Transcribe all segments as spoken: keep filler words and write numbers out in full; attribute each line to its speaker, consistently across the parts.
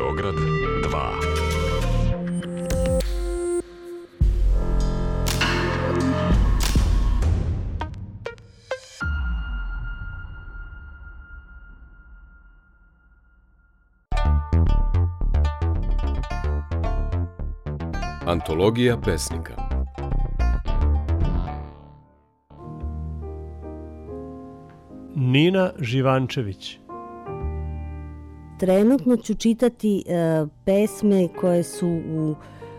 Speaker 1: Beograd dva.
Speaker 2: Antologija pesnika.
Speaker 3: Nina Živančević.
Speaker 4: Trenutno ću čitati uh, pesme koje su u,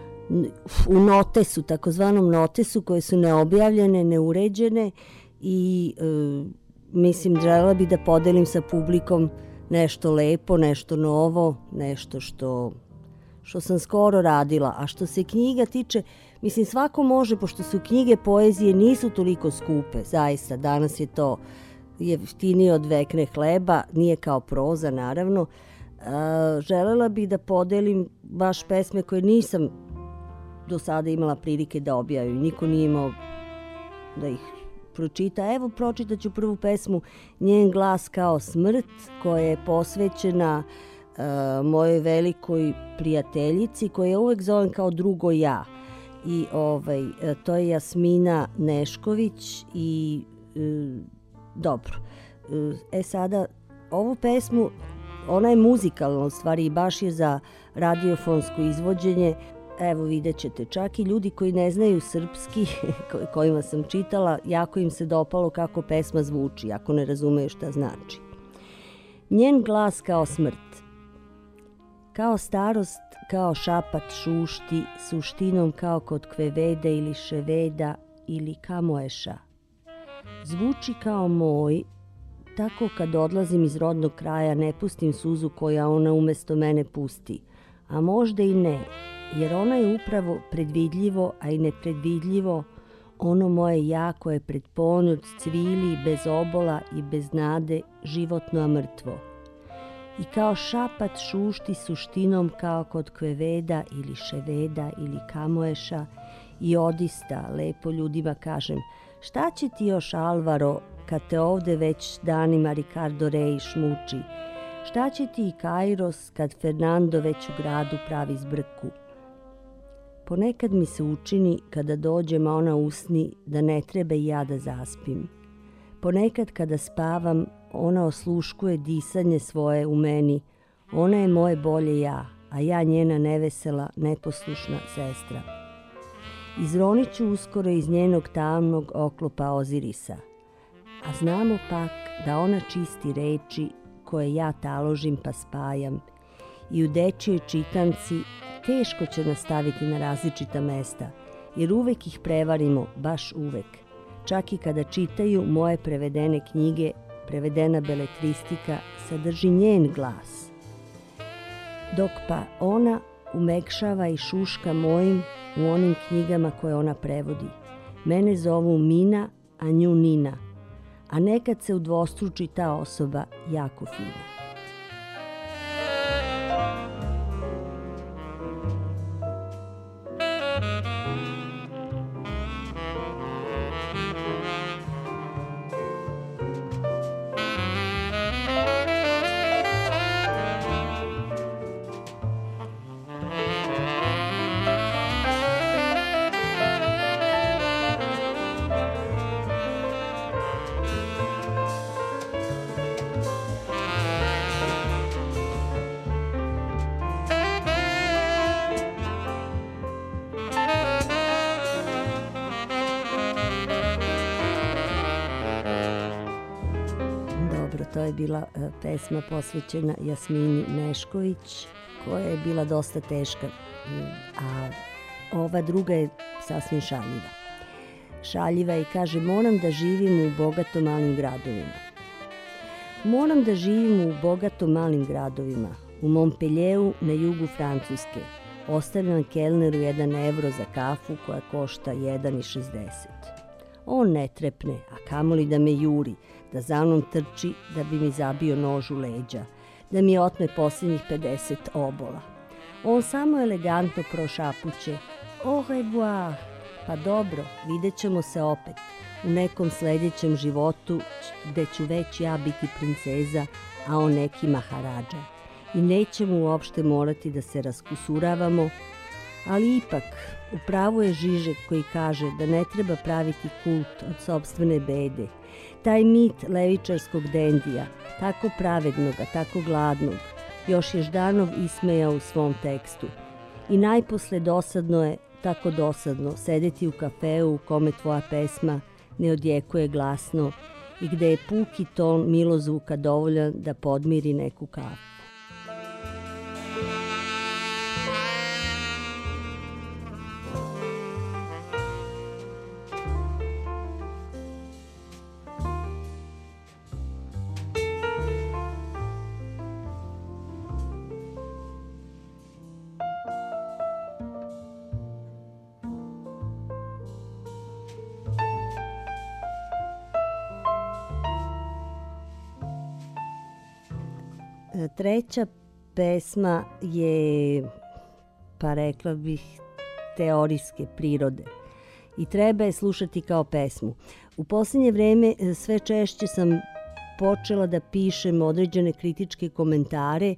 Speaker 4: u notesu, takozvanom notesu, koje su neobjavljene, neuređene i uh, mislim, želela bi da podelim sa publikom nešto lepo, nešto novo, nešto što, što sam skoro radila. A što se knjiga tiče, mislim, svako može, pošto su knjige poezije nisu toliko skupe, zaista, danas je to jeftinije od vekne hleba, nije kao proza, naravno. Uh, želela bih da podelim baš pesme koje nisam do sada imala prilike da objavim. Niko nije imao da ih pročita. Evo, pročitat ću prvu pesmu Njen glas kao smrt, koja je posvećena uh, mojoj velikoj prijateljici, koju ja uvek zovem kao drugo ja. I ovaj, to je Jasmina Nešković i uh, dobro. Uh, e sada, ovu pesmu, ona je muzikalna u stvari i baš je za radiofonsko izvođenje. Evo, vidjet ćete, čak i ljudi koji ne znaju srpski, kojima sam čitala, jako im se dopalo kako pesma zvuči, ako ne razumeju šta znači. Njen glas kao smrt. Kao starost, kao šapat šušti, suštinom kao kod kveveda ili ševeda ili kamoeša. Zvuči kao moj, tako kad odlazim iz rodnog kraja ne pustim suzu koja ona umesto mene pusti. A možda i ne, jer ona je upravo predvidljivo, a i nepredvidljivo, ono moje ja koje pred ponoć cvili bez obola i bez nade, životno a mrtvo. I kao šapat šušti suštinom kao kod kveveda ili ševeda ili kamoeša i odista, lepo ljudima kažem, šta će ti još, Alvaro, kad te ovde već danima Ricardo Reis muči? Šta će ti i Kairos kad Fernando već u gradu pravi zbrku? Ponekad mi se učini kada dođem, a ona usni, da ne treba i ja da zaspim. Ponekad kada spavam, ona osluškuje disanje svoje u meni. Ona je moje bolje ja, a ja njena nevesela, neposlušna sestra. Izronit ću uskoro iz njenog tamnog oklopa Ozirisa. A znamo pak da ona čisti reči koje ja taložim pa spajam i u dečijoj čitanci teško će nastaviti na različita mesta, jer uvek ih prevarimo, baš uvek. Čak i kada čitaju moje prevedene knjige, prevedena beletristika sadrži njen glas. Dok pa ona umekšava i šuška mojim u onim knjigama koje ona prevodi. Mene zovu Mina, a nju Nina. A nekad se udvostruči ta osoba jako fina. To je bila pesma posvećena Jasmini Nešković, koja je bila dosta teška, a ova druga je sasvim šaljiva. Šaljiva i kaže, moram da živim u bogato malim gradovima. Moram da živim u bogato malim gradovima, u Montpellieru na jugu Francuske. Ostavljam kelneru jedan evro za kafu koja košta jedan šezdeset. On ne trepne, a kamoli da me juri, da za mnom trči da bi mi zabio nož u leđa, da mi otme posljednjih pedeset obola. On samo elegantno prošapuće, au revoir, pa dobro, vidjet ćemo se opet, u nekom sljedećem životu gde ću već ja biti princeza, a on neki maharadža. i nećemo uopšte morati da se raskusuravamo, ali ipak u pravu je Žižek koji kaže da ne treba praviti kult od sopstvene bede. Taj mit levičarskog dendija, tako pravednoga, tako gladnog, još je Ždanov ismejao u svom tekstu. I najposle dosadno je, tako dosadno, sedeti u kafeu u kome tvoja pesma ne odjekuje glasno i gde je puki ton milozvuka dovoljan da podmiri neku kafu. Treća pesma je, pa rekla bih, teorijske prirode i treba je slušati kao pesmu. U posljednje vreme sve češće sam počela da pišem određene kritičke komentare e,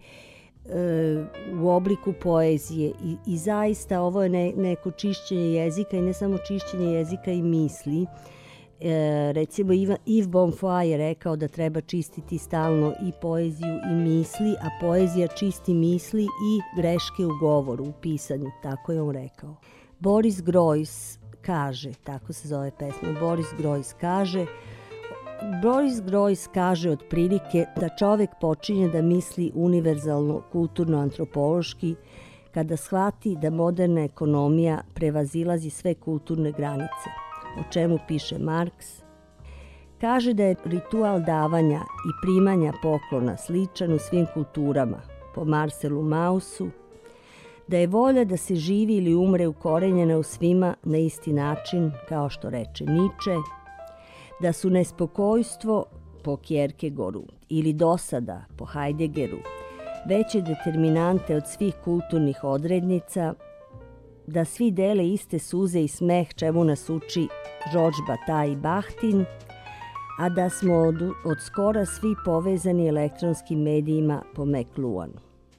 Speaker 4: u obliku poezije i, i zaista ovo je ne, neko čišćenje jezika i ne samo čišćenje jezika i misli. E, recimo Yves Bonfoy je rekao da treba čistiti stalno i poeziju i misli, a poezija čisti misli i greške u govoru, u pisanju, tako je on rekao. Boris Groys kaže, tako se zove pesma, Boris Groys kaže, Boris Groys kaže otprilike da čovek počinje da misli univerzalno, kulturno-antropološki, kada shvati da moderna ekonomija prevazilazi sve kulturne granice, o čemu piše Marks. Kaže da je ritual davanja i primanja poklona sličan u svim kulturama, po Marcelu Maussu, da je volja da se živi ili umre ukorenjena u svima na isti način, kao što reče Nietzsche, da su nespokojstvo, po Kierkegaardu, ili dosada, po Heideggeru, veće determinante od svih kulturnih odrednica, da svi dele iste suze i smeh, čemu nas uči Georges Bataille i Bakhtin, a da smo od, od skora svi povezani elektronskim medijima po McLuhanu.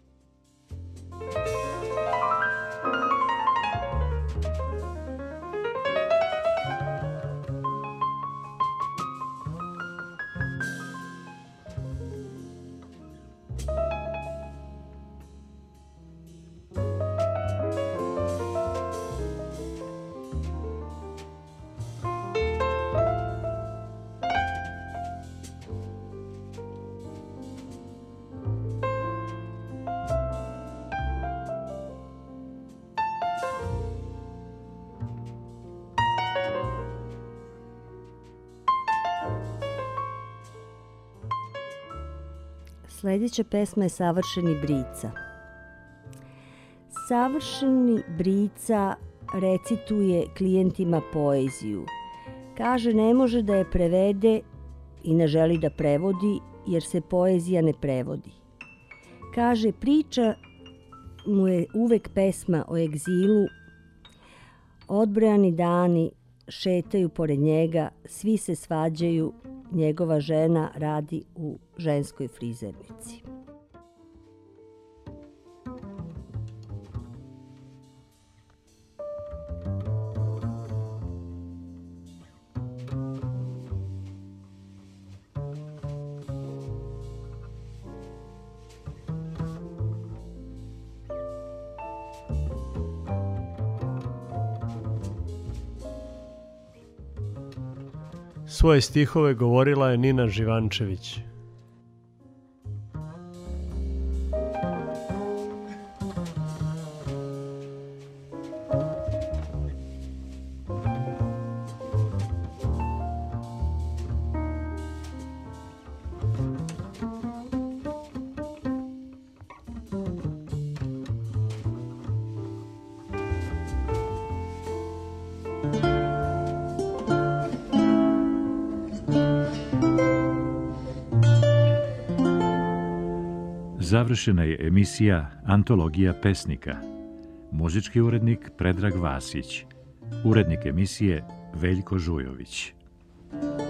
Speaker 4: Sljedeća pesma je Savršeni Brica. Savršeni Brica recituje klijentima poeziju. Kaže ne može da je prevede i ne želi da prevodi jer se poezija ne prevodi. Kaže priča mu je uvek pesma o egzilu, odbrojani dani šetaju pored njega, svi se svađaju, njegova žena radi u ženskoj frizernici.
Speaker 1: Svoje stihove govorila je Nina Živančević.
Speaker 3: Završena je emisija Antologija pesnika. Muzički urednik Predrag Vasić. Urednik emisije Veljko Žujović.